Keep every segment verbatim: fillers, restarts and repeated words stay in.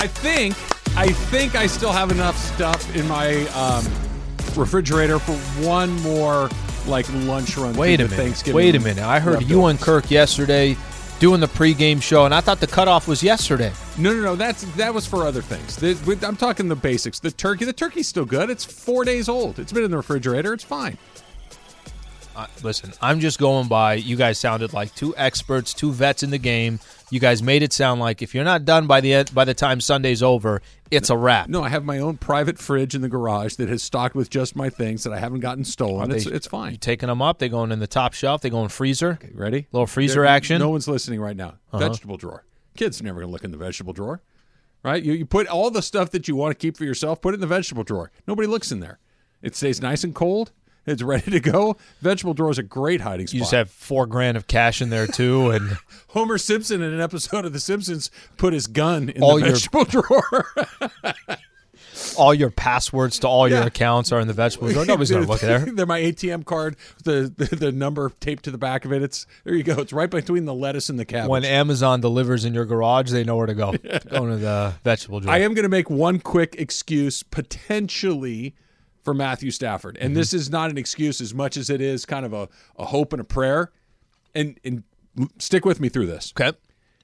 I think, I think I still have enough stuff in my um, refrigerator for one more like lunch run. Wait a through the minute. Thanksgiving Wait a minute. I heard you and Kirk yesterday doing the pregame show, and I thought the cutoff was yesterday. No, no, no. That's that was for other things. The, I'm talking the basics. The turkey. The turkey's still good. It's four days old. It's been in the refrigerator. It's fine. Uh, listen, I'm just going by. You guys sounded like two experts, two vets in the game. You guys made it sound like if you're not done by the by the time Sunday's over, it's a wrap. No, I have my own private fridge in the garage that is stocked with just my things that I haven't gotten stolen. They, it's it's fine. You taking them up? They going in the top shelf? They going freezer? Okay, ready? Little freezer They're, action? No one's listening right now. Uh-huh. Vegetable drawer. Kids are never going to look in the vegetable drawer, right? You, you put all the stuff that you want to keep for yourself, put it in the vegetable drawer. Nobody looks in there. It stays nice and cold. It's ready to go. Vegetable drawer is a great hiding spot. You just have four grand of cash in there, too. And Homer Simpson in an episode of The Simpsons put his gun in all the your, vegetable drawer. all your passwords to all yeah. your accounts are in the vegetable drawer. Nobody's going to look there. They're my A T M card, the, the the number taped to the back of it. It's there you go. It's right between the lettuce and the cabbage. When Amazon delivers in your garage, they know where to go. Yeah. Go into the vegetable drawer. I am going to make one quick excuse, potentially, for Matthew Stafford. And mm-hmm. this is not an excuse as much as it is kind of a, a hope and a prayer. And, and stick with me through this. Okay.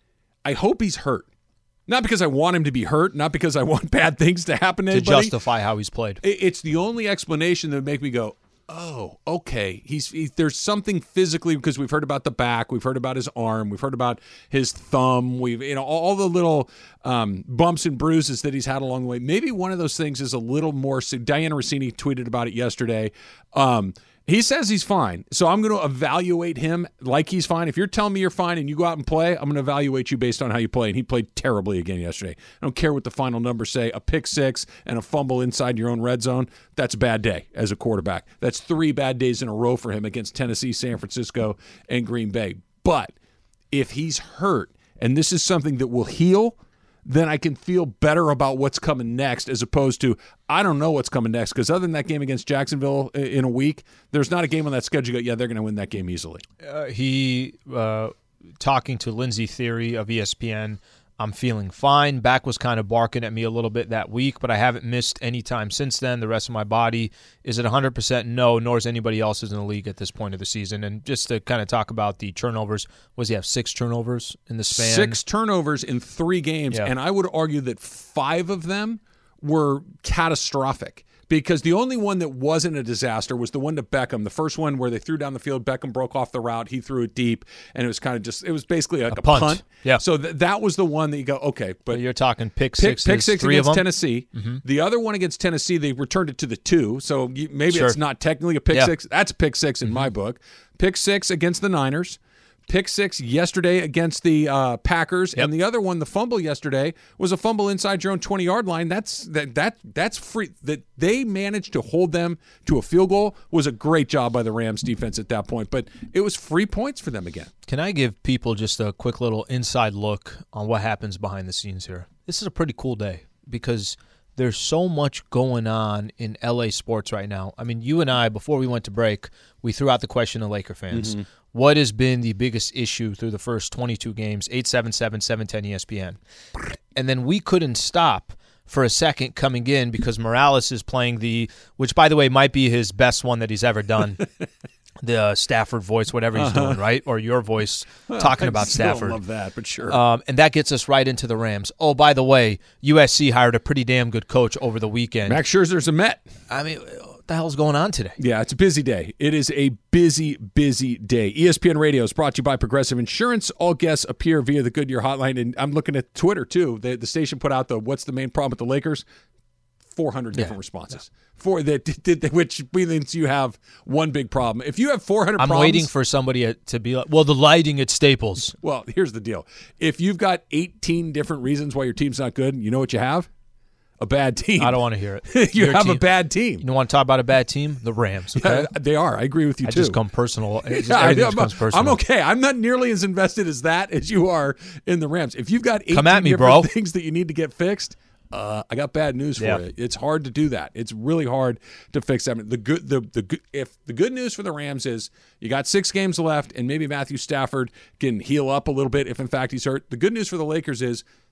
I hope he's hurt. Not because I want him to be hurt, not because I want bad things to happen to, to anybody. justify how he's played. It's the only explanation that would make me go, oh, okay. He's he, there's something physically, because we've heard about the back, we've heard about his arm, we've heard about his thumb, we've you know all the little um, bumps and bruises that he's had along the way. Maybe one of those things is a little more. So Diana Rossini tweeted about it yesterday. Um, he says he's fine, so I'm going to evaluate him like he's fine. If you're telling me you're fine and you go out and play, I'm going to evaluate you based on how you play. And he played terribly again yesterday. I don't care what the final numbers say. A pick six and a fumble inside your own red zone, that's a bad day as a quarterback. That's three bad days in a row for him against Tennessee, San Francisco, and Green Bay. But if he's hurt and this is something that will heal, then I can feel better about what's coming next, as opposed to, I don't know what's coming next, because other than that game against Jacksonville in a week, there's not a game on that schedule yet. Yeah, they're going to win that game easily. Uh, he, uh, talking to Lindsey Theory of E S P N, I'm feeling fine. Back was kind of barking at me a little bit that week, but I haven't missed any time since then. The rest of my body is at one hundred percent no, nor is anybody else's in the league at this point of the season. And just to kind of talk about the turnovers, was he have six turnovers in the span? Six turnovers in three games, yeah. and I would argue that five of them were catastrophic. Because the only one that wasn't a disaster was the one to Beckham. The first one where they threw down the field, Beckham broke off the route, he threw it deep, and it was kind of just, it was basically like a, a punt. punt. Yeah. So th- that was the one that you go, okay. But well, you're talking pick pick, six. Pick six three against of them? Tennessee. Mm-hmm. The other one against Tennessee, they returned it to the two. So you, maybe sure. it's not technically a pick yeah. six. That's a pick six in mm-hmm. my book. Pick six against the Niners. Pick six yesterday against the uh, Packers, yep. and the other one, the fumble yesterday, was a fumble inside your own twenty-yard line. That's that that that's free. That they managed to hold them to a field goal was a great job by the Rams defense at that point. But it was free points for them again. Can I give people just a quick little inside look on what happens behind the scenes here? This is a pretty cool day because there's so much going on in L A sports right now. I mean, you and I, before we went to break, we threw out the question to Laker fans. Mm-hmm. What has been the biggest issue through the first twenty-two games? eight seven seven, seven one zero E S P N. And then we couldn't stop for a second coming in because Morales is playing the, which, by the way, might be his best one that he's ever done. The uh, Stafford voice, whatever he's uh-huh. doing, right? Or your voice talking I about Stafford. I love that, but sure. Um, and that gets us right into the Rams. Oh, by the way, U S C hired a pretty damn good coach over the weekend. Max Scherzer's a Met. I mean, what the hell's going on today? Yeah, it's a busy day. It is a busy, busy day. E S P N Radio is brought to you by Progressive Insurance. All guests appear via the Goodyear hotline. And I'm looking at Twitter, too. The, the station put out the what's the main problem with the Lakers? four hundred different yeah. responses. Yeah. For that, that, which means you have one big problem. If you have four hundred I'm problems, waiting for somebody to be like, well, the lighting at Staples. Well, here's the deal. If you've got eighteen different reasons why your team's not good, you know what you have? A bad team. I don't want to hear it. you your have team. a bad team. You don't want to talk about a bad team? The Rams. Okay? Yeah, they are. I agree with you, I too. I just come personal. It just, yeah, everything I, just comes personal. I'm okay. I'm not nearly as invested as that as you are in the Rams. If you've got eighteen Come at me, different bro. things that you need to get fixed, Uh, I got bad news for yeah. you. It's hard to do that. It's really hard to fix that. The good, the the good, if the good news for the Rams is you got six games left, and maybe Matthew Stafford can heal up a little bit if in fact he's hurt. The good news for the Lakers is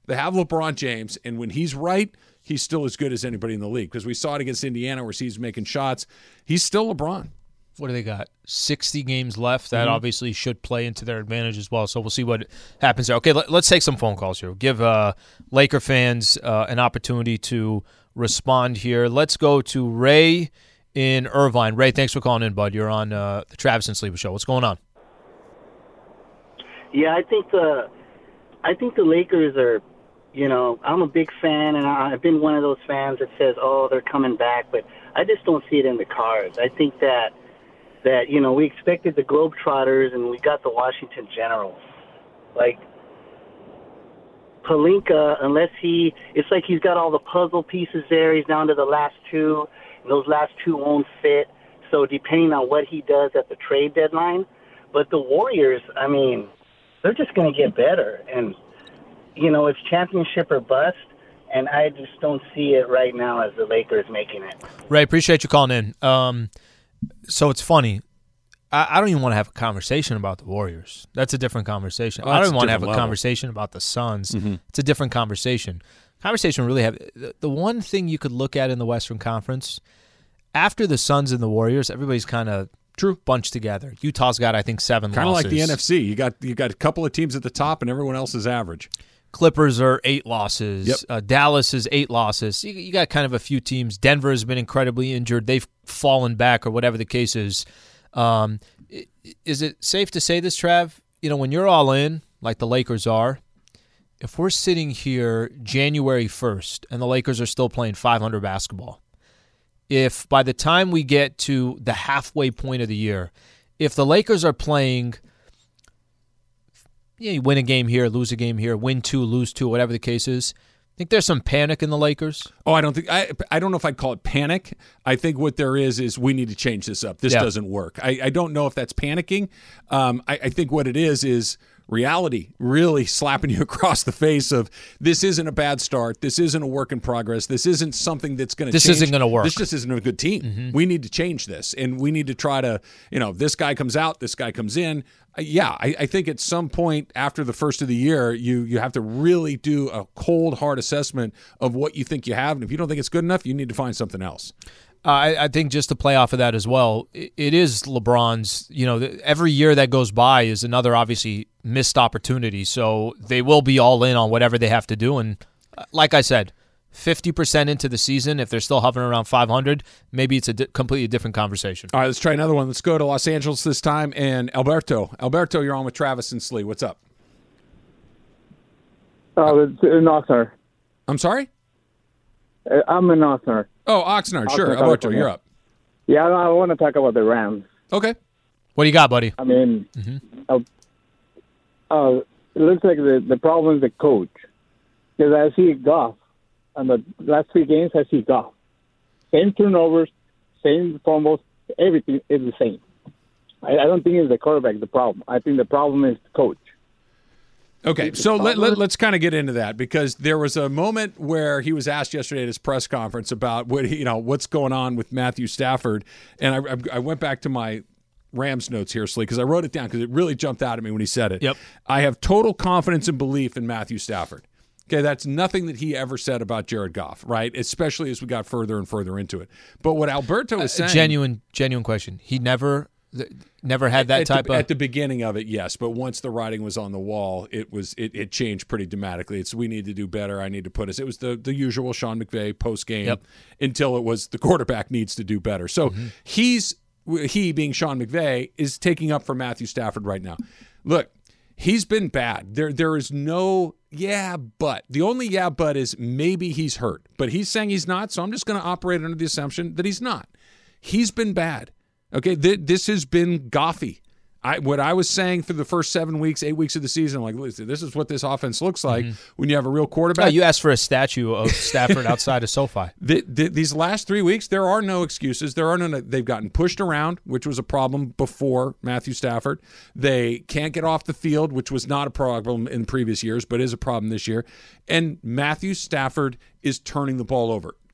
They have LeBron James, and when he's right, he's still as good as anybody in the league. Because we saw it against Indiana where he's making shots. He's still LeBron. What do they got? sixty games left. That mm-hmm. obviously should play into their advantage as well. So we'll see what happens there. Okay, let, let's take some phone calls here. Give uh, Laker fans uh, an opportunity to respond here. Let's go to Ray in Irvine. Ray, thanks for calling in, bud. You're on uh, the Travis and Sleeper Show. What's going on? Yeah, I think the, I think the Lakers are, you know, I'm a big fan, and I've been one of those fans that says, oh, they're coming back, but I just don't see it in the cards. I think that, that you know, we expected the Globetrotters, and we got the Washington Generals. Like, Pelinka, unless he, it's like he's got all the puzzle pieces there. He's down to the last two, and those last two won't fit. So depending on what he does at the trade deadline. But the Warriors, I mean, they're just going to get better. And, you know, it's championship or bust, and I just don't see it right now as the Lakers making it. Ray, appreciate you calling in. Um, so it's funny. I, I don't even want to have a conversation about the Warriors. That's a different conversation. Oh, I don't even want to have level. a conversation about the Suns. Mm-hmm. It's a different conversation. Conversation really have the, the one thing you could look at in the Western Conference, after the Suns and the Warriors, everybody's kind of True. bunched together. Utah's got, I think, seven Kind of losses. like the N F C. You got you got a couple of teams at the top, and everyone else is average. Clippers are eight losses. Yep. Uh, Dallas is eight losses. You, you got kind of a few teams. Denver has been incredibly injured. They've fallen back, or whatever the case is. Um, is it safe to say this, Trav? You know, when you're all in, like the Lakers are, if we're sitting here January first and the Lakers are still playing five hundred basketball, if by the time we get to the halfway point of the year, if the Lakers are playing, yeah, you win a game here, lose a game here, win two, lose two, whatever the case is, think there's some panic in the Lakers? Oh, I don't think I. I don't know if I'd call it panic. I think what there is is we need to change this up. This yeah. doesn't work. I, I don't know if that's panicking. Um, I, I think what it is is reality really slapping you across the face of this isn't a bad start. This isn't a work in progress. This isn't something that's going to This change. isn't going to work. This just isn't a good team. Mm-hmm. We need to change this, and we need to try to, you know, this guy comes out, this guy comes in. Uh, yeah, I, I think at some point after the first of the year, you you have to really do a cold, hard assessment of what you think you have, and if you don't think it's good enough, you need to find something else. Uh, I, I think just to play off of that as well, it, it is LeBron's, you know, every year that goes by is another obviously missed opportunity. So they will be all in on whatever they have to do. And uh, like I said, fifty percent into the season, if they're still hovering around five hundred, maybe it's a di- completely different conversation. All right, let's try another one. Let's go to Los Angeles this time. And Alberto. Alberto, you're on with Travis and Slee. What's up? Oh, it's an Oxnard. I'm sorry? Uh, I'm an Oxnard. Oh, Oxnard. Sure. Oxnard, Alberto, California. you're up. Yeah, I, I want to talk about the Rams. Okay. What do you got, buddy? I mean, Mm-hmm. uh, uh, it looks like the, the problem is the coach. Because I see Goff. On the last three games, I see Goff. Same turnovers, same fumbles, everything is the same. I, I don't think it's the quarterback the problem. I think the problem is the coach. Okay, so let, let, let's kind of get into that because there was a moment where he was asked yesterday at his press conference about what you know what's going on with Matthew Stafford, and I, I, I went back to my Rams notes here, Slee, because I wrote it down because it really jumped out at me when he said it. Yep. I have total confidence and belief in Matthew Stafford. Okay, that's nothing that he ever said about Jared Goff, right? Especially as we got further and further into it. But what Alberto is saying, Uh, genuine, genuine question. He never, th- never had that at type the, of. at the beginning of it, yes, but once the writing was on the wall, it was it, it changed pretty dramatically. It's we need to do better. I need to put us. It was the the usual Sean McVay post game Yep. until it was the quarterback needs to do better. So Mm-hmm. he's he being Sean McVay is taking up for Matthew Stafford right now. Look, he's been bad. There there is no yeah, but the only yeah, but is maybe he's hurt, but he's saying he's not. So I'm just going to operate under the assumption that he's not. He's been bad. Okay, Th- this has been Goffy. I, what I was saying through the first seven weeks, eight weeks of the season, like, listen, this is what this offense looks like Mm-hmm. when you have a real quarterback. Oh, you asked for a statue of Stafford outside of SoFi. The, the, these last three weeks, there are no excuses. There are no. They've gotten pushed around, which was a problem before Matthew Stafford. They can't get off the field, which was not a problem in previous years, but is a problem this year. And Matthew Stafford is turning the ball over.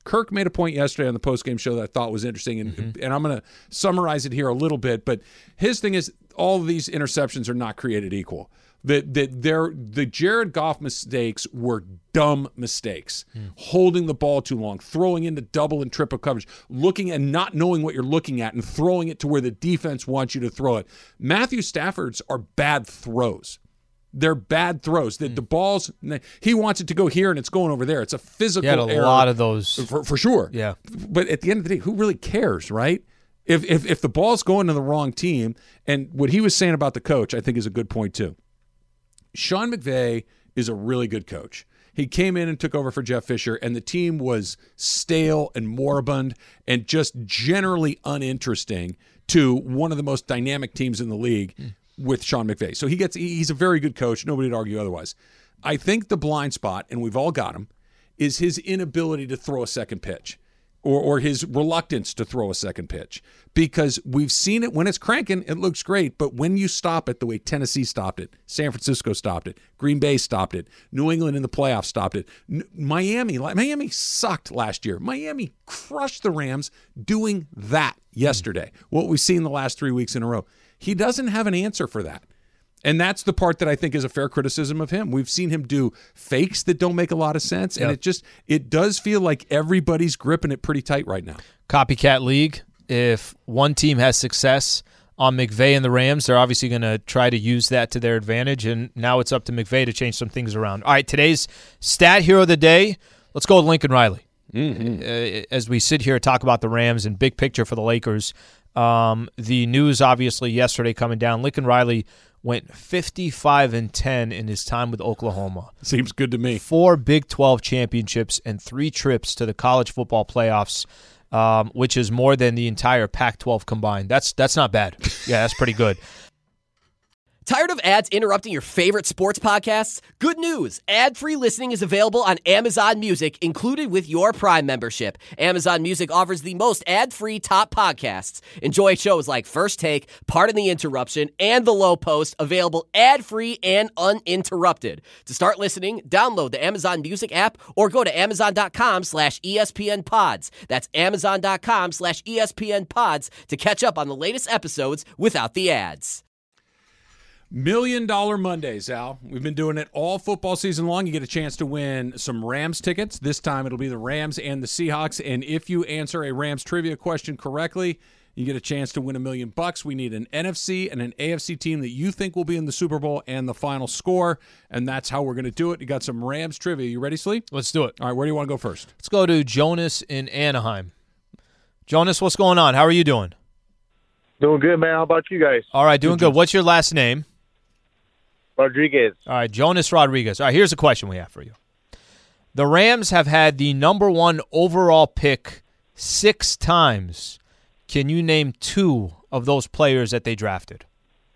Kirk made a point yesterday on the postgame show that I thought was interesting, and, mm-hmm. and I'm going to summarize it here a little bit. But his thing is all of these interceptions are not created equal. That that they're the Jared Goff mistakes were dumb mistakes. Mm. Holding the ball too long, throwing into double and triple coverage, looking and not knowing what you're looking at and throwing it to where the defense wants you to throw it. Matthew Stafford's are bad throws. They're bad throws. The, mm. the balls, he wants it to go here and it's going over there. It's a physical error. He had a lot of those. For, for sure. Yeah. But at the end of the day, who really cares, right? If, if, if the ball's going to the wrong team, and what he was saying about the coach, I think is a good point too. Sean McVay is a really good coach. He came in and took over for Jeff Fisher, and the team was stale and moribund and just generally uninteresting to one of the most dynamic teams in the league mm. with Sean McVay. So he gets he's a very good coach. Nobody would argue otherwise. I think the blind spot, and we've all got him, is his inability to throw a second pitch. Or, or his reluctance to throw a second pitch, because we've seen it when it's cranking, it looks great. But when you stop it the way Tennessee stopped it, San Francisco stopped it, Green Bay stopped it, New England in the playoffs stopped it, N- Miami, Miami sucked last year. Miami crushed the Rams doing that yesterday. Mm. What we've seen the last three weeks in a row. He doesn't have an answer for that. And that's the part that I think is a fair criticism of him. We've seen him do fakes that don't make a lot of sense, and yep. it just it does feel like everybody's gripping it pretty tight right now. Copycat league. If one team has success on McVay and the Rams, they're obviously going to try to use that to their advantage, and now it's up to McVay to change some things around. All right, today's stat hero of the day, let's go with Lincoln Riley. Mm-hmm. Uh, as we sit here and talk about the Rams and big picture for the Lakers, um, the news obviously yesterday coming down, Lincoln Riley went fifty-five and ten in his time with Oklahoma. Seems good to me. Four Big twelve championships and three trips to the college football playoffs, um, which is more than the entire Pac twelve combined. That's that's not bad. Yeah, that's pretty good. Tired of ads interrupting your favorite sports podcasts? Good news! Ad-free listening is available on Amazon Music, included with your Prime membership. Amazon Music offers the most ad-free top podcasts. Enjoy shows like First Take, Pardon the Interruption, and The Low Post, available ad-free and uninterrupted. To start listening, download the Amazon Music app or go to amazon.com slash ESPN pods. That's amazon.com slash ESPN pods to catch up on the latest episodes without the ads. Million Dollar Mondays, Al. We've been doing it all football season long. You get a chance to win some Rams tickets. This time it'll be the Rams and the Seahawks. And if you answer a Rams trivia question correctly, you get a chance to win a million bucks. We need an N F C and an A F C team that you think will be in the Super Bowl and the final score. And that's how we're going to do it. You got some Rams trivia. You ready, Slee? Let's do it. All right, where do you want to go first? Let's go to Jonas in Anaheim. Jonas, what's going on? How are you doing? Doing good, man. How about you guys? All right, doing good. good. What's your last name? Rodriguez. All right, Jonas Rodriguez. All right, here's a question we have for you. The Rams have had the number one overall pick six times. Can you name two of those players that they drafted?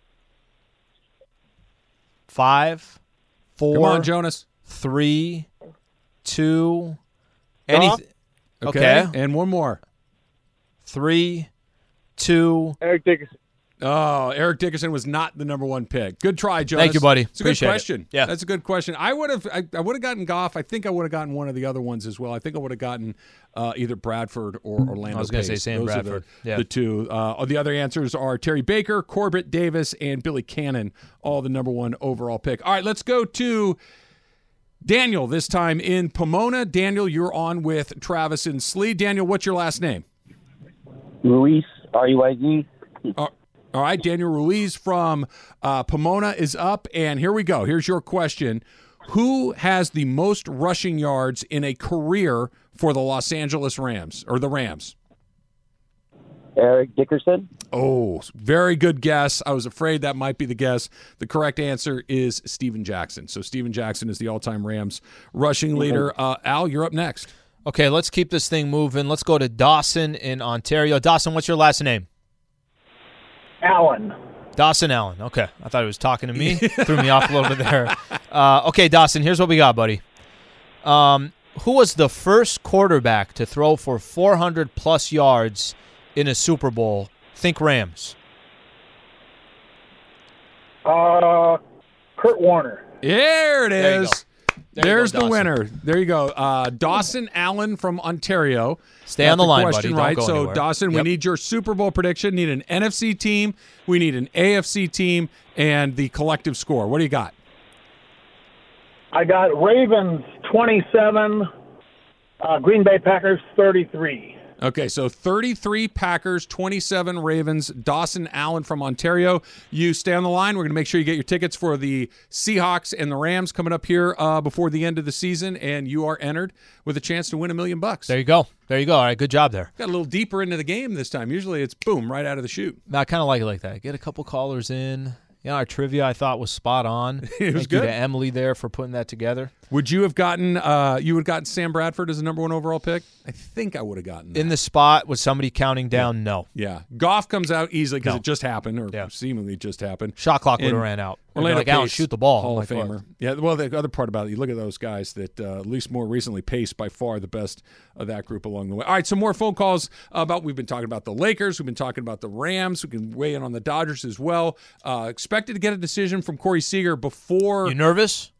Five, four. Come on, Jonas. Three, two. Anything? Okay. okay. And one more. Three, two. Eric Dickerson. Oh, Eric Dickerson was not the number one pick. Good try, Jonas. Thank you, buddy. It's a Appreciate good question. It. Yeah, that's a good question. I would have, I, I would have gotten Goff. I think I would have gotten one of the other ones as well. I think I would have gotten uh, either Bradford or Orlando. I was going to say Sam Those Bradford. Are the, yeah. the two. Uh, the other answers are Terry Baker, Corbett Davis, and Billy Cannon. All the number one overall pick. All right, let's go to Daniel. This time in Pomona. Daniel, you're on with Travis and Slee. Daniel, what's your last name? Ruiz. R U I Z. Uh, All right, Daniel Ruiz from uh, Pomona is up, and here we go. Here's your question. Who has the most rushing yards in a career for the Los Angeles Rams, or the Rams? Eric Dickerson. Oh, very good guess. I was afraid that might be the guess. The correct answer is Steven Jackson. So Steven Jackson is the all-time Rams rushing leader. Uh, Al, you're up next. Okay, let's keep this thing moving. Let's go to Dawson in Ontario. Dawson, what's your last name? Allen. Dawson Allen. Okay. I thought he was talking to me. Threw me off a little bit there. Uh, okay, Dawson, here's what we got, buddy. Um, who was the first quarterback to throw for four hundred plus yards in a Super Bowl? Think Rams. Uh, Kurt Warner. There it is. There you There's go, the Dawson. winner. There you go. Uh, Dawson Allen from Ontario. Stay Got on the line, question buddy. Don't right. go so, anywhere. Dawson, we Yep. need your Super Bowl prediction. Need an N F C team. We need an A F C team and the collective score. What do you got? I got Ravens twenty-seven, uh, Green Bay Packers thirty-three. Okay, so thirty-three Packers, twenty-seven Ravens. Dawson Allen from Ontario. You stay on the line. We're going to make sure you get your tickets for the Seahawks and the Rams coming up here uh, before the end of the season, and you are entered with a chance to win a million bucks. There you go. There you go. All right, good job there. Got a little deeper into the game this time. Usually it's boom, right out of the chute. I kind of like it like that. Get a couple callers in. You know, our trivia I thought was spot on. It was Thank you good. to Emily there for putting that together. Would you have gotten uh, you would have gotten Sam Bradford as the number one overall pick? I think I would have gotten that. In the spot with somebody counting down, no. Yeah. Goff comes out easily because No. it just happened, or Yeah. seemingly just happened. Shot clock would have And ran out. Orlando like, Allen, Pace, shoot the ball. Hall I'm of like, Famer. what? Yeah, well, the other part about it, you look at those guys that, uh, at least more recently, Pace by far the best of that group along the way. All right, some more phone calls about, we've been talking about the Lakers. We've been talking about the Rams. We can weigh in on the Dodgers as well. Uh, expected to get a decision from Corey Seager before. You nervous?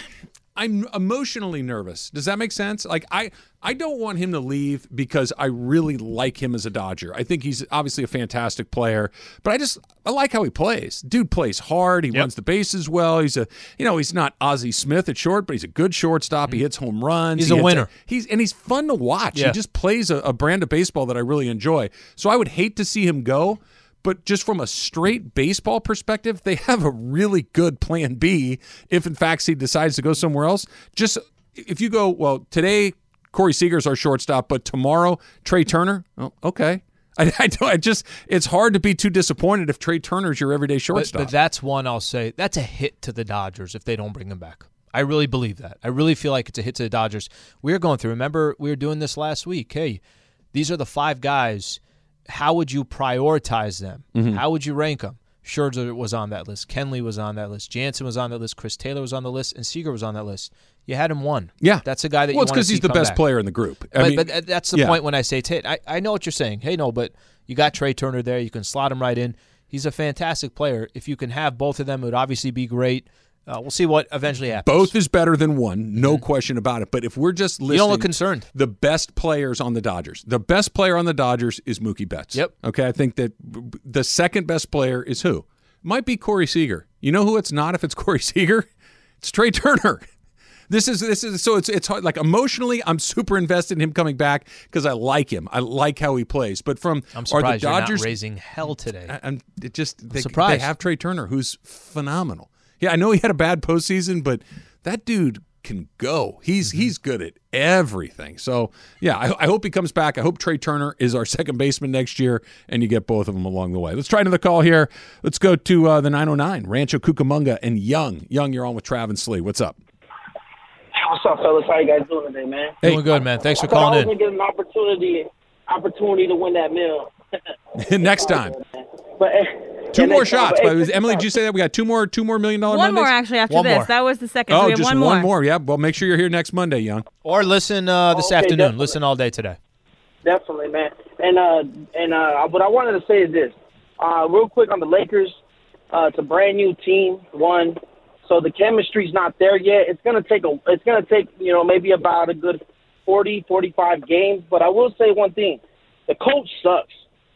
I'm emotionally nervous. Does that make sense? Like I, I don't want him to leave because I really like him as a Dodger. I think he's obviously a fantastic player, but I just I like how he plays. Dude plays hard. He Yep. runs the bases well. He's a you know he's not Ozzie Smith at short, but he's a good shortstop. He hits home runs. He's He a hits winner. he's and he's fun to watch. Yeah. He just plays a, a brand of baseball that I really enjoy. So I would hate to see him go. But just from a straight baseball perspective, they have a really good plan B if, in fact, he decides to go somewhere else. Just if you go, well, today, Corey Seager's our shortstop, but tomorrow, Trey Turner, oh, okay. I, I, don't, I just, it's hard to be too disappointed if Trey Turner's your everyday But, shortstop. but that's one I'll say. That's a hit to the Dodgers if they don't bring him back. I really believe that. I really feel like it's a hit to the Dodgers. We were going through, remember, we were doing this last week. Hey, these are the five guys. How would you prioritize them? Mm-hmm. How would you rank them? Scherzer was on that list. Kenley was on that list. Jansen was on that list. Chris Taylor was on the list. And Seager was on that list. You had him one. Yeah. That's a guy that well, you it's want to because see he's the come best back. player in the group. I But, mean, but that's the yeah. point when I say Tate. I, I know what you're saying. Hey, no, but you got Trey Turner there. You can slot him right in. He's a fantastic player. If you can have both of them, it would obviously be great. Uh, we'll see what eventually happens. Both is better than one, no question about it. But if we're just listing You don't look concerned. the best players on the Dodgers, the best player on the Dodgers is Mookie Betts. Yep. Okay, I think that the second best player is who? Might be Corey Seager. You know who it's not if it's Corey Seager? It's Trey Turner. This is this is so it's it's hard. Like emotionally, I'm super invested in him coming back because I like him. I like how he plays. But from I'm are the surprised you're Dodgers not raising hell today. I- I'm it just they, surprised. they have Trey Turner, who's phenomenal. Yeah, I know he had a bad postseason, but that dude can go. He's Mm-hmm. he's good at everything. So yeah, I, I hope he comes back. I hope Trey Turner is our second baseman next year, and you get both of them along the way. Let's try another call here. Let's go to uh, the nine oh nine, Rancho Cucamonga, and Young. Young, you're on with Travis Slee. What's up? Hey, what's up, fellas? How you guys doing today, man? Hey. Doing good, man. Thanks for I thought I calling was in. gonna get an opportunity, opportunity to win that meal. Next time, But eh, two and more then- shots. but, But hey, check Emily, this did you say that we got two more, two more million dollar One Mondays? more actually after One this. more. That was the second. so Oh, we have just one one more. more. Yeah. Well, make sure you're here next Monday, Young. Or listen uh, this Okay, afternoon. definitely. Listen all day today. Definitely, man. And uh, and uh, what I wanted to say is this, uh, real quick on the Lakers. Uh, it's a brand new team. One, so the chemistry's not there yet. It's gonna take a. It's gonna take you know maybe about a good forty, forty-five games. But I will say one thing: the coach sucks.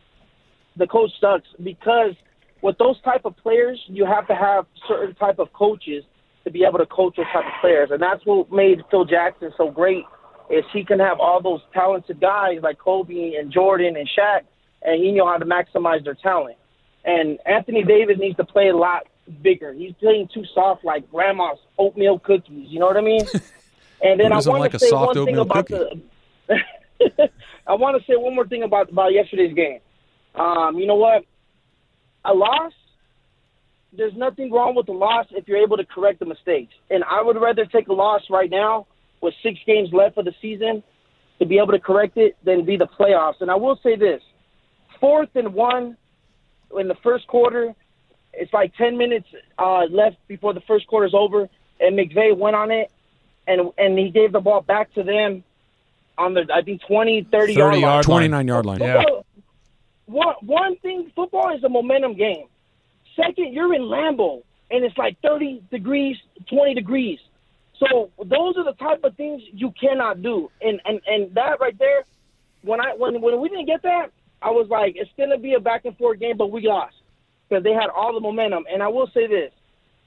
The coach sucks because with those type of players, you have to have certain type of coaches to be able to coach those type of players, and that's what made Phil Jackson so great. Is he can have all those talented guys like Kobe and Jordan and Shaq, and he know how to maximize their talent. And Anthony Davis needs to play a lot bigger. He's playing too soft, like grandma's oatmeal cookies. You know what I mean? And then Who I doesn't want like to a say soft one thing oatmeal about cookie? the. I want to say one more thing about about yesterday's game. Um, you know what? A loss. There's nothing wrong with the loss if you're able to correct the mistakes. And I would rather take a loss right now with six games left of the season to be able to correct it than be the playoffs. And I will say this: fourth and one in the first quarter. It's like ten minutes uh, left before the first quarter's over, and McVay went on it, and and he gave the ball back to them on the I think twenty, thirty yard line. yard line. twenty-nine yard line. Yeah. Football- One, one thing, football is a momentum game. Second, you're in Lambeau, and it's like thirty degrees, twenty degrees. So those are the type of things you cannot do. And and, and that right there, when I when when we didn't get that, I was like, it's gonna be a back and forth game, but we lost because they had all the momentum. And I will say this: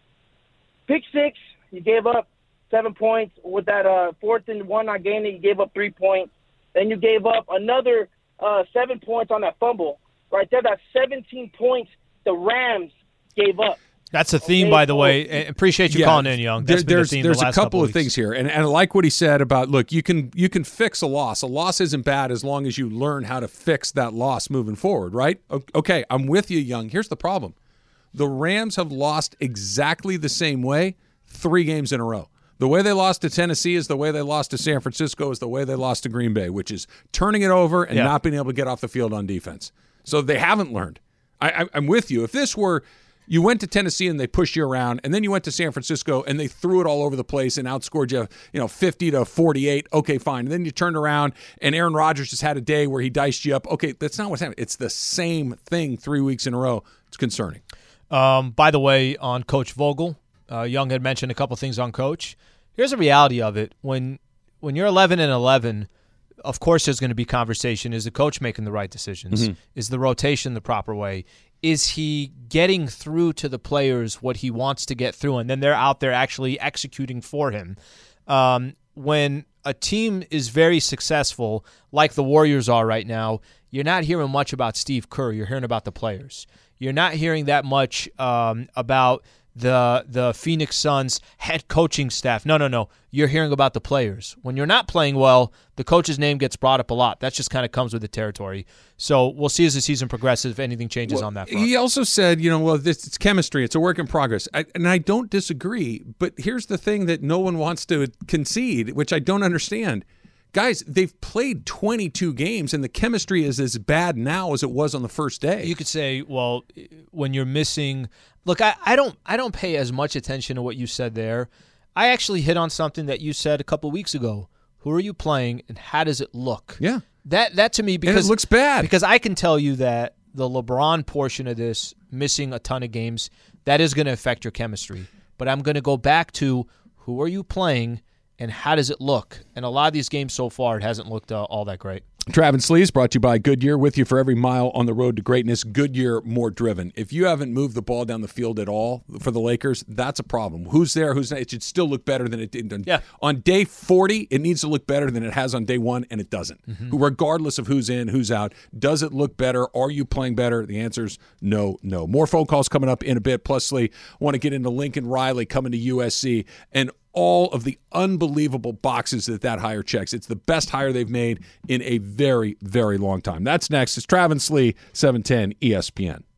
pick six, you gave up seven points with that uh, fourth and one not gaining. You gave up three points. Then you gave up another uh, seven points on that fumble. Right there, that's seventeen points the Rams gave up. That's a theme, okay, by the so, way. Appreciate you Yeah, calling in, Young. That's there, been there's the theme there's the a last couple, couple of weeks. things here, and, and I like what he said about look, you can you can fix a loss. A loss isn't bad as long as you learn how to fix that loss moving forward, right? Okay, I'm with you, Young. Here's the problem: the Rams have lost exactly the same way three games in a row. The way they lost to Tennessee is the way they lost to San Francisco is the way they lost to Green Bay, which is turning it over and Yeah. not being able to get off the field on defense. So they haven't learned. I, I, I'm with you. If this were you went to Tennessee and they pushed you around, and then you went to San Francisco and they threw it all over the place and outscored you, you know, fifty to forty-eight. Okay, fine. And then you turned around and Aaron Rodgers just had a day where he diced you up. Okay, that's not what's happening. It's the same thing three weeks in a row. It's concerning. Um, by the way, on Coach Vogel, uh, Young had mentioned a couple things on Coach. Here's the reality of it: when when you're eleven and eleven, of course there's going to be conversation. Is the coach making the right decisions? Mm-hmm. Is the rotation the proper way? Is he getting through to the players what he wants to get through, and then they're out there actually executing for him? Um, when a team is very successful, like the Warriors are right now, you're not hearing much about Steve Kerr. You're hearing about the players. You're not hearing that much um, about the the Phoenix Suns head coaching staff. No, no, no. You're hearing about the players. When you're not playing well, the coach's name gets brought up a lot. That just kind of comes with the territory. So we'll see as the season progresses if anything changes Well, on that front. He also said, you know, well, this it's chemistry. It's a work in progress. I, and I don't disagree. But here's the thing that no one wants to concede, which I don't understand. Guys, they've played twenty-two games, and the chemistry is as bad now as it was on the first day. You could say, well, when you're missing – look, I, I don't I don't pay as much attention to what you said there. I actually hit on something that you said a couple weeks ago. Who are you playing, and how does it look? Yeah. That, that to me – because and it looks bad. Because I can tell you that the LeBron portion of this, missing a ton of games, that is going to affect your chemistry. But I'm going to go back to who are you playing – and how does it look? And a lot of these games so far, it hasn't looked uh, all that great. Travis Sleeves brought to you by Goodyear, with you for every mile on the road to greatness. Goodyear, more driven. If you haven't moved the ball down the field at all for the Lakers, that's a problem. Who's there, who's not? It should still look better than it did. Yeah. On day forty, it needs to look better than it has on day one, and it doesn't. Mm-hmm. Regardless of who's in, who's out, does it look better? Are you playing better? The answer's no, no. More phone calls coming up in a bit. Plus, Lee, want to get into Lincoln Riley coming to U S C and all of the unbelievable boxes that that hire checks. It's the best hire they've made in a very, very long time. That's next. It's Travis Lee, seven ten E S P N.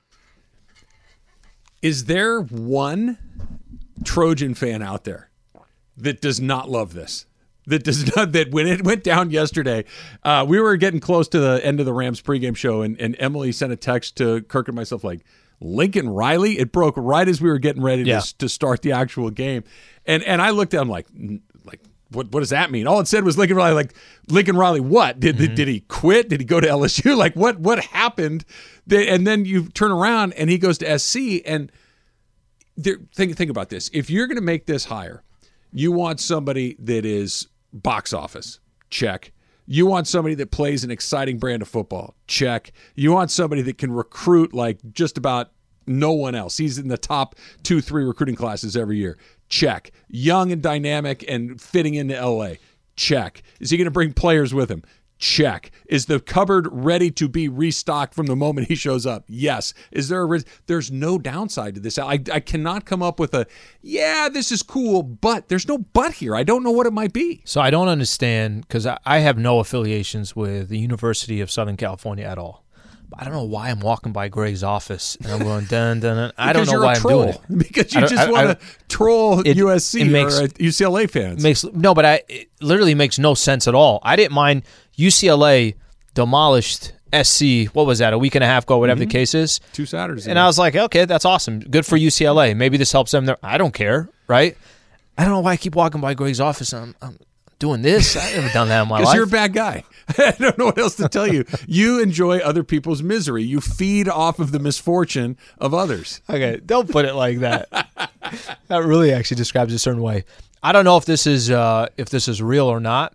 Is there one Trojan fan out there that does not love this? That does not, that when it went down yesterday, uh, we were getting close to the end of the Rams pregame show, and, and Emily sent a text to Kirk and myself like, Lincoln Riley? It broke right as we were getting ready yeah. to, to start the actual game. And and I looked at him like, like what what does that mean? All it said was Lincoln Riley. Like, Lincoln Riley what? Did mm-hmm. did he quit? Did he go to L S U? Like, what what happened? And then you turn around and he goes to S C. And there, think, think about this. If you're going to make this hire, you want somebody that is box office. Check. You want somebody that plays an exciting brand of football. Check. You want somebody that can recruit like just about no one else. He's in the top two, three recruiting classes every year. Check. Young and dynamic and fitting into L A. Check. Is he going to bring players with him? Check. Is the cupboard ready to be restocked from the moment he shows up? Yes. Is there a risk? There's no downside to this. I, I cannot come up with a, yeah, this is cool, but there's no but here. I don't know what it might be. So I don't understand, because I, I have no affiliations with the University of Southern California at all. But I don't know why I'm walking by Greg's office and I'm going, dun, dun, dun. I don't know why I'm doing it. Because you just want to troll it, U S C it makes, or U C L A fans. Makes, no, but I, it literally makes no sense at all. I didn't mind U C L A demolished S C, what was that, a week and a half ago, whatever mm-hmm. the case is? Two Saturdays. And ago. I was like, okay, that's awesome. Good for U C L A. Maybe this helps them there. I don't care, right? I don't know why I keep walking by Greg's office and I'm, I'm doing this. I've never done that in my life. Because you're a bad guy. I don't know what else to tell you. You enjoy other people's misery. You feed off of the misfortune of others. Okay, don't put it like that. That really actually describes a certain way. I don't know if this is uh, if this is real or not,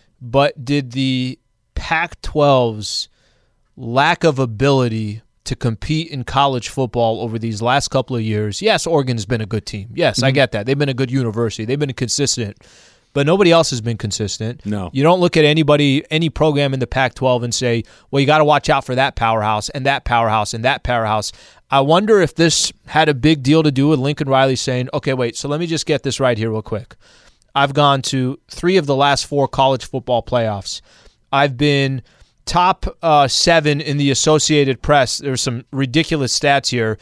but did the Pac twelve's lack of ability to compete in college football over these last couple of years, yes, Oregon's been a good team. Yes, mm-hmm. I get that. They've been a good university. They've been consistent. But nobody else has been consistent. No. You don't look at anybody, any program in the Pac twelve and say, well, you got to watch out for that powerhouse and that powerhouse and that powerhouse. I wonder if this had a big deal to do with Lincoln Riley saying, okay, wait, so let me just get this right here real quick. I've gone to three of the last four college football playoffs. I've been top uh, seven in the Associated Press. There's some ridiculous stats here.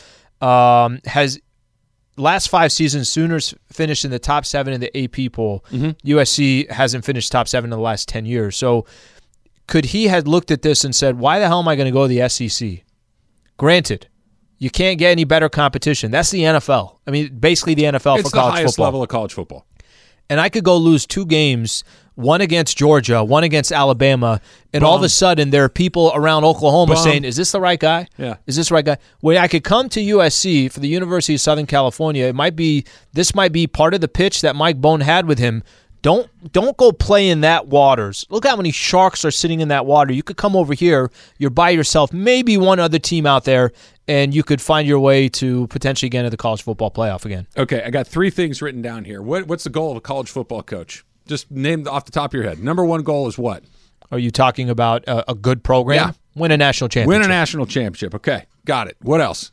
Um, has last five seasons, Sooners finished in the top seven in the A P poll. Mm-hmm. U S C hasn't finished top seven in the last ten years. So could he have looked at this and said, why the hell am I going to go to the S E C? Granted, you can't get any better competition. That's the N F L. I mean, basically the N F L it's for college football. It's the highest level of college football. And I could go lose two games, one against Georgia, one against Alabama, and Bum. all of a sudden there are people around Oklahoma Bum. saying, is this the right guy? Yeah. Is this the right guy? When I could come to U S C for the University of Southern California, it might be this might be part of the pitch that Mike Bone had with him. Don't don't go play in that waters. Look how many sharks are sitting in that water. You could come over here, you're by yourself, maybe one other team out there, and you could find your way to potentially get into the college football playoff again. Okay, I got three things written down here. What, what's the goal of a college football coach? Just name off the top of your head. Number one goal is what? Are you talking about a, a good program? Yeah. Win a national championship. Win a national championship. Okay, got it. What else?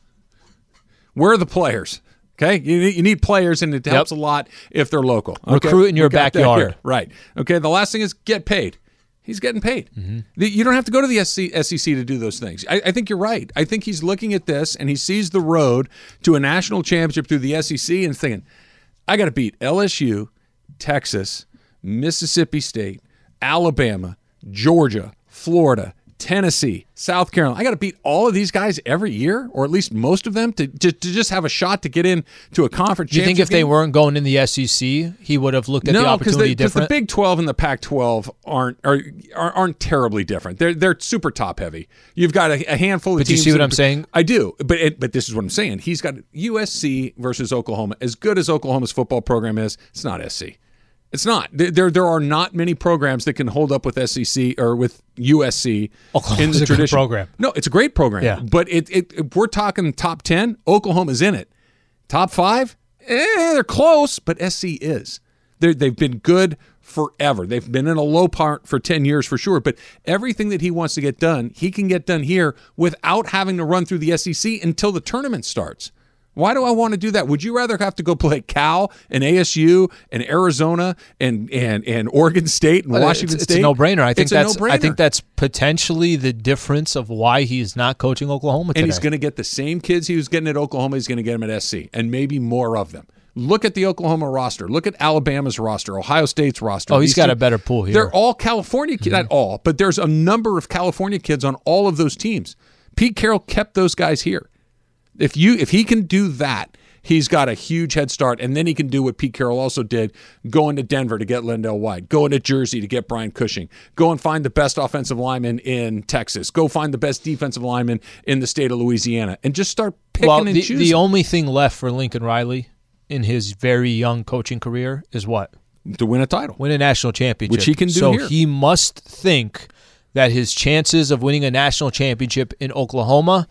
Where are the players? Okay, you need, you need players, and it helps yep. a lot if they're local. Okay? Recruit in your backyard. Right. Okay, the last thing is get paid. He's getting paid. Mm-hmm. You don't have to go to the S E C to do those things. I, I think you're right. I think he's looking at this, and he sees the road to a national championship through the S E C and thinking, I got to beat L S U, Texas, Mississippi State, Alabama, Georgia, Florida, Tennessee, South Carolina. I got to beat all of these guys every year, or at least most of them, to, to, to just have a shot to get in to a conference championship. You think if game? They weren't going in the S E C, he would have looked at no, the opportunity they, different? No, because the Big twelve and the Pac twelve aren't are, aren't terribly different. They're they're super top heavy. You've got a, a handful of but teams. But you see what that, I'm saying? I do, but it, but this is what I'm saying. He's got U S C versus Oklahoma. As good as Oklahoma's football program is, it's not S C. It's not. There there are not many programs that can hold up with S E C or with U S C Oklahoma's in the a tradition. Good program. No, it's a great program. Yeah. But it, it if we're talking top ten, Oklahoma's in it. Top five, eh, they're close, but S C is. They're, they've been good forever. They've been in a low part for ten years for sure, but everything that he wants to get done, he can get done here without having to run through the S E C until the tournament starts. Why do I want to do that? Would you rather have to go play Cal and A S U and Arizona and and, and Oregon State and Washington it's, State? It's a no-brainer. I think it's that's a no-brainer. I think that's potentially the difference of why he's not coaching Oklahoma today. And he's going to get the same kids he was getting at Oklahoma. He's going to get them at S C, and maybe more of them. Look at the Oklahoma roster. Look at Alabama's roster, Ohio State's roster. Oh, he's These got two, a better pool here. They're all California kids. Mm-hmm. Not all, but there's a number of California kids on all of those teams. Pete Carroll kept those guys here. If you if he can do that, he's got a huge head start, and then he can do what Pete Carroll also did, going to Denver to get Lendell White, going to Jersey to get Brian Cushing, go and find the best offensive lineman in Texas, go find the best defensive lineman in the state of Louisiana, and just start picking well, and the, choosing. The only thing left for Lincoln Riley in his very young coaching career is what? To win a title. Win a national championship. Which he can do so here. So he must think that his chances of winning a national championship in Oklahoma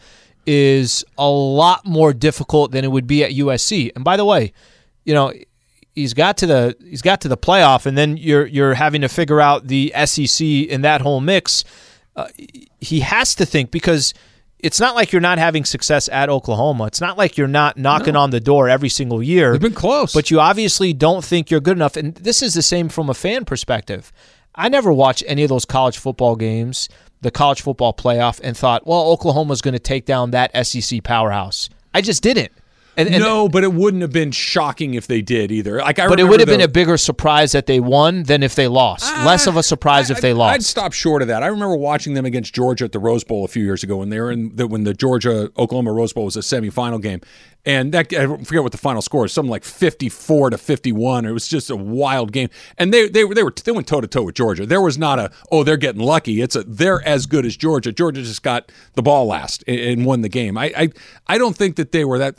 is a lot more difficult than it would be at U S C. And by the way, you know, he's got to the he's got to the playoff, and then you're you're having to figure out the S E C in that whole mix. Uh, he has to think, because it's not like you're not having success at Oklahoma. It's not like you're not knocking no. on the door every single year. They've been close. But you obviously don't think you're good enough. And this is the same from a fan perspective. I never watched any of those college football games, the college football playoff, and thought, well, Oklahoma's going to take down that S E C powerhouse. I just didn't. And, and, no, but it wouldn't have been shocking if they did either. Like I but it would have the, been a bigger surprise that they won than if they lost. Uh, Less of a surprise I, if they lost. I'd stop short of that. I remember watching them against Georgia at the Rose Bowl a few years ago when they were in the, when the Georgia Oklahoma Rose Bowl was a semifinal game, and that I forget what the final score was, something like fifty-four to fifty-one. It was just a wild game, and they they were they were they went toe to toe with Georgia. There was not a oh they're getting lucky. It's a they're as good as Georgia. Georgia just got the ball last and, and won the game. I, I I don't think that they were that. They've had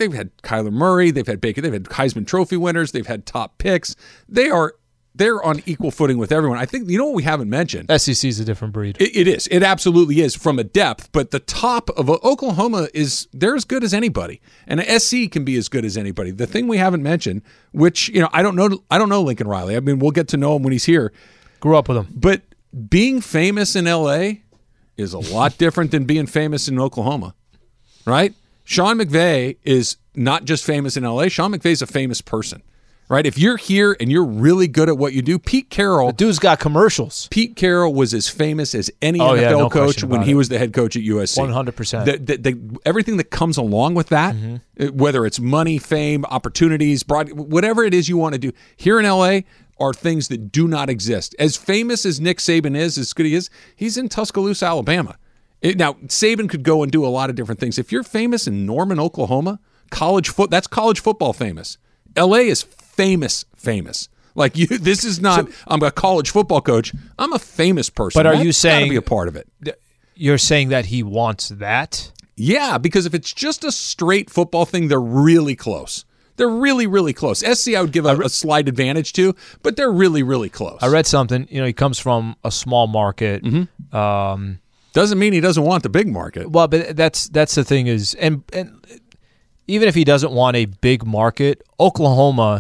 Kyler Murray. They've had Baker. They've had Heisman Trophy winners. They've had top picks. They are they're on equal footing with everyone. I think, you know what we haven't mentioned? S E C is a different breed. It, it is. It absolutely is from a depth. But the top of Oklahoma is they're as good as anybody, and S C can be as good as anybody. The thing we haven't mentioned, which you know, I don't know. I don't know Lincoln Riley. I mean, we'll get to know him when he's here. Grew up with him, but being famous in L A is a lot different than being famous in Oklahoma, right? Sean McVay is not just famous in L A. Sean McVay is a famous person. Right, if you're here and you're really good at what you do, Pete Carroll, the dude's got commercials. Pete Carroll was as famous as any oh, N F L yeah, no coach when he it. was the head coach at U S C. One hundred percent. The, the, the, everything that comes along with that, mm-hmm. whether it's money, fame, opportunities, broad, whatever it is you want to do, here in L A are things that do not exist. As famous as Nick Saban is, as good he is, he's in Tuscaloosa, Alabama. It, now Saban could go and do a lot of different things. If you're famous in Norman, Oklahoma, college foot, that's college football famous. L A is famous, famous. Like you, this is not. So, I'm a college football coach. I'm a famous person. But are That's you saying be a part of it? You're saying that he wants that? Yeah, because if it's just a straight football thing, they're really close. They're really, really close. S C, I would give a, a slight advantage to, but they're really, really close. I read something. You know, he comes from a small market. Mm-hmm. Um, doesn't mean he doesn't want the big market. Well, but that's that's the thing is, and and even if he doesn't want a big market, Oklahoma.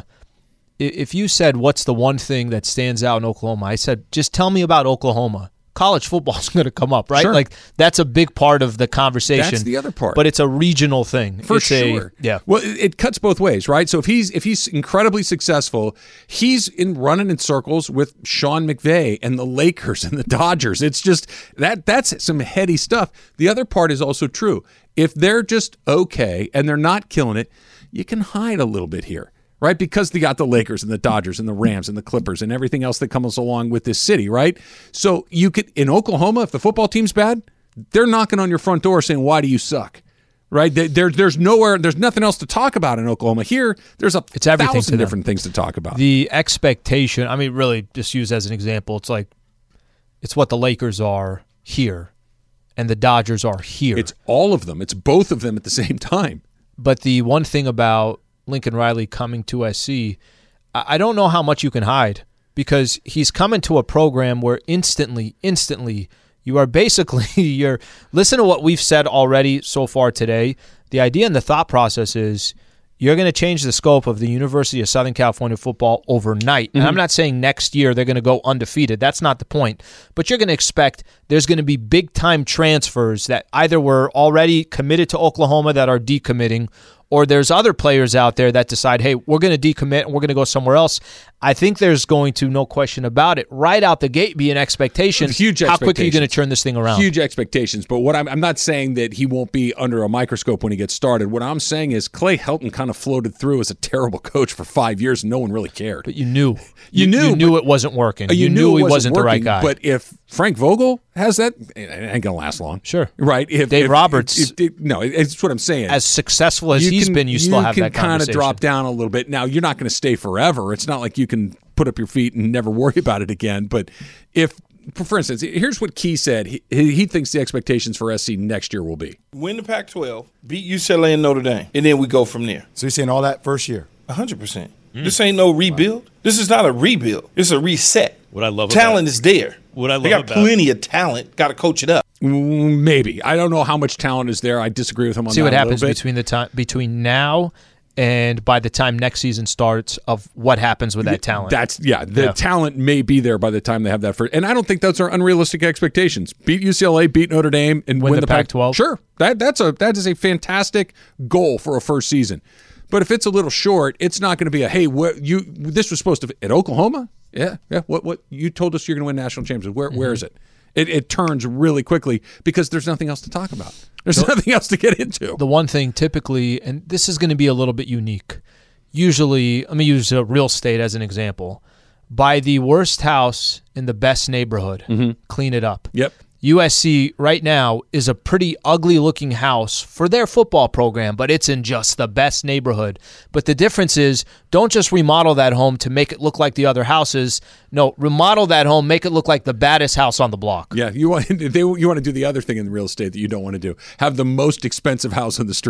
If you said, what's the one thing that stands out in Oklahoma? I said, just tell me about Oklahoma. College football is going to come up, right? Sure. Like, that's a big part of the conversation. That's the other part. But it's a regional thing. For it's sure. A, yeah. Well, it, it cuts both ways, right? So if he's if he's incredibly successful, he's in running in circles with Sean McVay and the Lakers and the Dodgers. It's just, that that's some heady stuff. The other part is also true. If they're just okay and they're not killing it, you can hide a little bit here. Right, because they got the Lakers and the Dodgers and the Rams and the Clippers and everything else that comes along with this city, right? So you could, in Oklahoma, if the football team's bad, they're knocking on your front door saying, "Why do you suck?" Right? There, there's nowhere, there's nothing else to talk about in Oklahoma. Here, there's a it's everything thousand different things to talk about. The expectation, I mean, really, just use as an example, it's like it's what the Lakers are here, and the Dodgers are here. It's all of them. It's both of them at the same time. But the one thing about Lincoln Riley coming to S C, I don't know how much you can hide because he's coming to a program where instantly, instantly, you are basically, you're, listen to what we've said already so far today. The idea and the thought process is you're going to change the scope of the University of Southern California football overnight. And mm-hmm. I'm not saying next year they're going to go undefeated. That's not the point. But you're going to expect there's going to be big-time transfers that either were already committed to Oklahoma that are decommitting, or there's other players out there that decide, hey, we're going to decommit and we're going to go somewhere else. I think there's going to, no question about it, right out the gate be an expectation. Huge How expectations. quickly are you going to turn this thing around? Huge expectations. But what I'm, I'm not saying that he won't be under a microscope when he gets started. What I'm saying is Clay Helton kind of floated through as a terrible coach for five years and no one really cared. But you knew. You, you knew. You knew but, it wasn't working. You, you knew, knew he wasn't, wasn't the working, right guy. But if Frank Vogel has that, it ain't going to last long. Sure. Right? If Dave if, Roberts. If, if, no, it's what I'm saying. As successful as you he's can, been, you still have that You can kind of drop down a little bit. Now, you're not going to stay forever. It's not like you can put up your feet and never worry about it again. But if, for instance, here's what Key said. He, he thinks the expectations for S C next year will be. Win the Pac twelve, beat U C L A and Notre Dame, and then we go from there. So you're saying all that first year? one hundred percent. Mm. This ain't no rebuild. Wow. This is not a rebuild. It's a reset. What I love talent about, is there. What I love they got about, plenty of talent. Got to coach it up. Maybe. I don't know how much talent is there. I disagree with him on See that. what a happens little bit. between the time between now and by the time next season starts of what happens with that talent. That's yeah. The yeah. talent may be there by the time they have that first. And I don't think those are unrealistic expectations. Beat U C L A, beat Notre Dame, and win, win the, the Pac twelve. Sure, that that's a that is a fantastic goal for a first season. But if it's a little short, it's not going to be a hey. What you this was supposed to at Oklahoma? Yeah, yeah. What what you told us you're going to win national championship? Where mm-hmm. where is it? It it turns really quickly because there's nothing else to talk about. There's the, nothing else to get into. The one thing typically, and this is going to be a little bit unique. Usually, let me use uh, real estate as an example. Buy the worst house in the best neighborhood, mm-hmm. clean it up. Yep. U S C right now is a pretty ugly-looking house for their football program, but it's in just the best neighborhood. But the difference is, don't just remodel that home to make it look like the other houses. No, remodel that home, make it look like the baddest house on the block. Yeah, you want they, you want to do the other thing in real estate that you don't want to do. Have the most expensive house on the street.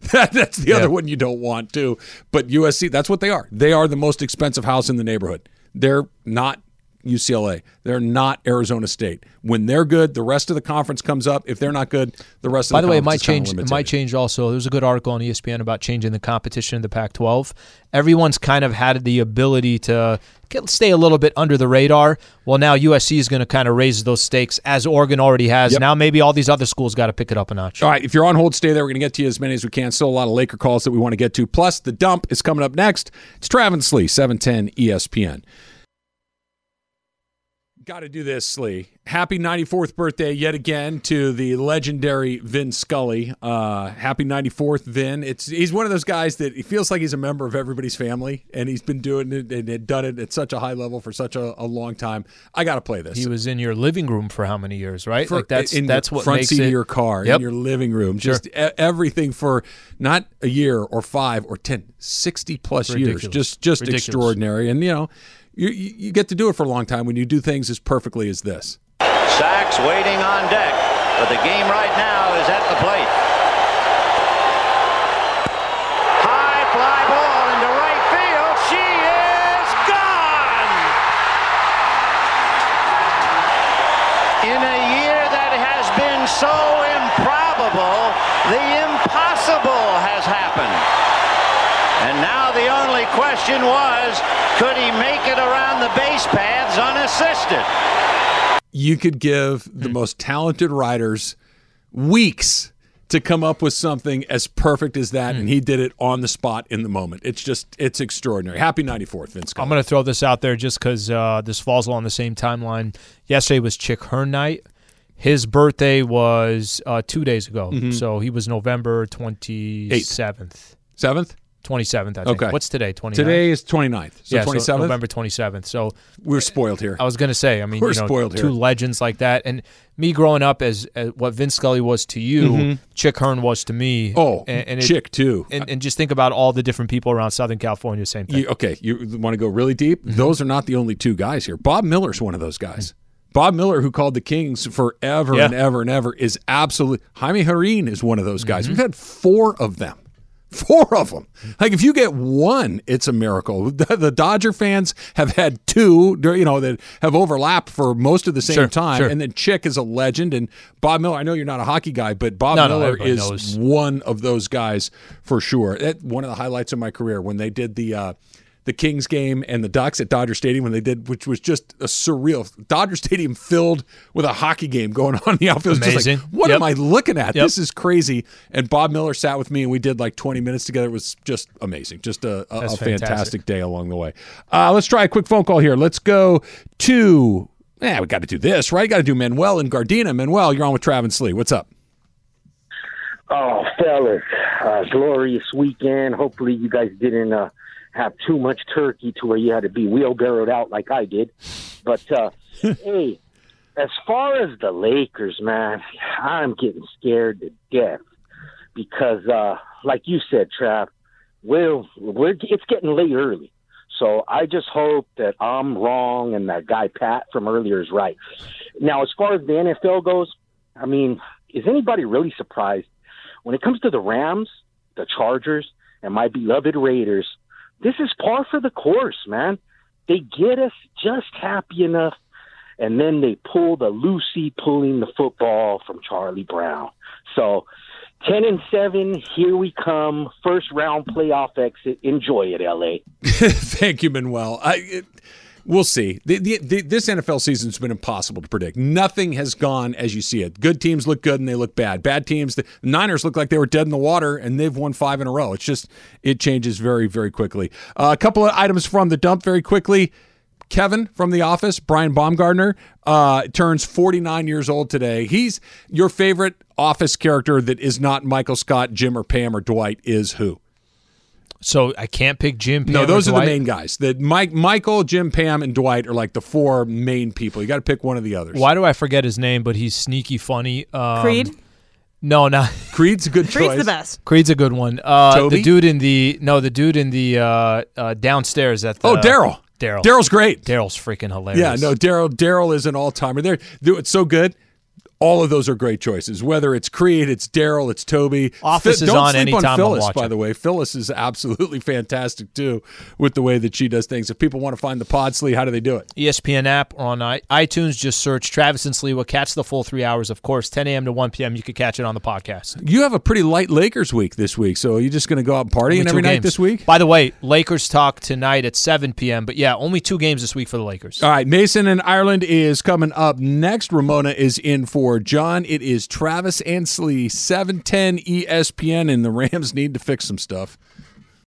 That, that's the Yeah. other one you don't want too. But U S C, that's what they are. They are the most expensive house in the neighborhood. They're not U C L A. They're not Arizona State. When they're good, the rest of the conference comes up. If they're not good, the rest of By the the way, it might conference is kinda change. It limited. might change also. There was a good article on E S P N about changing the competition in the Pac twelve. Everyone's kind of had the ability to get, stay a little bit under the radar. Well, now U S C is going to kind of raise those stakes, as Oregon already has. Yep. Now maybe all these other schools got to pick it up a notch. All right, if you're on hold, stay there. We're going to get to you as many as we can. Still a lot of Laker calls that we want to get to. Plus, the dump is coming up next. It's Travis Slee, seven ten E S P N. Got to do this, Slee. Happy ninety-fourth birthday yet again to the legendary Vin Scully. Uh, happy ninety-fourth, Vin. It's he's one of those guys that he feels like he's a member of everybody's family, and he's been doing it and had done it at such a high level for such a, a long time. I got to play this. He was in your living room for how many years, right? For, like that's in that's the what front makes seat it, of your car, Yep. in your living room, Sure. just e- everything for not a year or five or ten, sixty plus years. Ridiculous. Just just Ridiculous. extraordinary. And you know, you, you you get to do it for a long time when you do things as perfectly as this. Sachs waiting on deck, but the game right now is at the plate. High fly ball into right field. She is gone! In a year that has been so improbable, the impossible has happened. And now the only question was, could he make it around the base paths unassisted? You could give the most talented writers weeks to come up with something as perfect as that, and he did it on the spot in the moment. It's just, it's extraordinary. Happy ninety-fourth, Vince Scully. I'm going to throw this out there just because uh, this falls along the same timeline. Yesterday was Chick Hearn night. His birthday was uh, two days ago, Mhm. so he was November twenty-seventh. seventh? twenty-seventh, I think. Okay. What's today, twenty-ninth? Today is twenty-ninth. So yeah, twenty-seventh? So November twenty-seventh. So we're spoiled here. I was going to say, I mean, We're you know, spoiled two here. legends like that. And me growing up as, as what Vince Scully was to you, Mhm. Chick Hearn was to me. Oh, and, and it- Chick, too. And, and just think about all the different people around Southern California, same thing. You, okay, you want to go really deep? Mm-hmm. Those are not the only two guys here. Bob Miller's one of those guys. Bob Miller, who called the Kings forever Yeah. and ever and ever, is absolutely. Jaime Jarrín is one of those guys. Mm-hmm. We've had four of them. Four of them. Like, if you get one, it's a miracle. The, the Dodger fans have had two, you know, that have overlapped for most of the same Sure, time. sure. And then Chick is a legend. And Bob Miller, I know you're not a hockey guy, but Bob No, no, Miller everybody is knows. one of those guys for sure. That, one of the highlights of my career when they did the uh, the Kings game and the Ducks at Dodger Stadium, when they did, which was just a surreal. Dodger Stadium filled with a hockey game going on in the outfield. It was just Amazing. like, what Yep. am I looking at? Yep. This is crazy. And Bob Miller sat with me and we did like twenty minutes together. It was just amazing. Just a, a, a That's fantastic. fantastic. day along the way. Uh, let's try a quick phone call here. Let's go to, yeah, we got to do this, right? Got to do Manuel and Gardena. Manuel, you're on with Travis Slee. What's up? Oh, fellas, uh, glorious weekend. Hopefully you guys didn't uh, have too much turkey to where you had to be wheelbarrowed out like I did. But, uh, hey, as far as the Lakers, man, I'm getting scared to death because, uh, like you said, Trav, we're, we're, it's getting late early. So I just hope that I'm wrong and that guy Pat from earlier is right. Now, as far as the N F L goes, I mean, is anybody really surprised? When it comes to the Rams, the Chargers, and my beloved Raiders, this is par for the course, man. They get us just happy enough, and then they pull the Lucy pulling the football from Charlie Brown. So ten and seven, here we come. First round playoff exit. Enjoy it, L A. Thank you, Manuel. I, it, we'll see. The, the, the, this N F L season's been impossible to predict. Nothing has gone as you see it. Good teams look good and they look bad. Bad teams, the Niners look like they were dead in the water and they've won five in a row. It's just, it changes very, very quickly. Uh, a couple of items from the dump very quickly. Kevin from The Office, Brian Baumgartner, uh, turns forty-nine years old today. He's your favorite Office character that is not Michael Scott, Jim, or Pam, or Dwight is who? So I can't pick Jim, Pam, No, those or are Dwight? the main guys. The Mike, Michael, Jim, Pam, and Dwight are like the four main people. You got to pick one of the others. Why do I forget his name, but he's sneaky funny. Um, Creed? No, not Creed's a good Creed's choice. the best. Creed's a good one. Uh, Toby? the dude in the no, the dude in the uh, uh, downstairs at the Oh, Daryl. Daryl. Daryl's great. Daryl's freaking hilarious. Yeah, no, Daryl. Daryl is an all timer. There, it's so good. All of those are great choices. Whether it's Creed, it's Daryl, it's Toby. Office Fi- is don't on sleep anytime on I'm Phyllis, watching. by the way. Phyllis is absolutely fantastic, too, with the way that she does things. If people want to find the Podsley, how do they do it? E S P N app or on I- iTunes, just search Travis and Sliwa. Catch the full three hours, of course, ten a.m. to one p.m. You can catch it on the podcast. You have a pretty light Lakers week this week, so are you just going to go out and partying Only every two night games. this week? By the way, Lakers talk tonight at seven p.m., but yeah, only two games this week for the Lakers. All right, Mason in Ireland is coming up next. Ramona is in for John. It is Travis and Slee, seven ten E S P N, and the Rams need to fix some stuff.